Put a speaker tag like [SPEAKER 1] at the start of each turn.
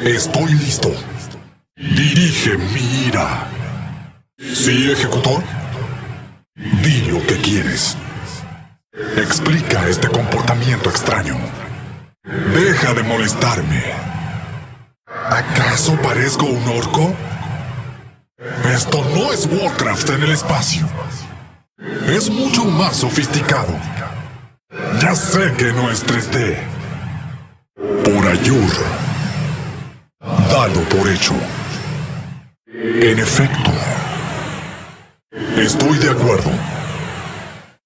[SPEAKER 1] Estoy listo. Dirige mi ira. ¿Sí, ejecutor? Di lo que quieres. Explica este comportamiento extraño. Deja de molestarme. ¿Acaso parezco un orco? Esto no es Warcraft en el espacio. Es mucho más sofisticado. Ya sé que no es 3D. Por Ayur. Dalo por hecho. En efecto. Estoy de acuerdo.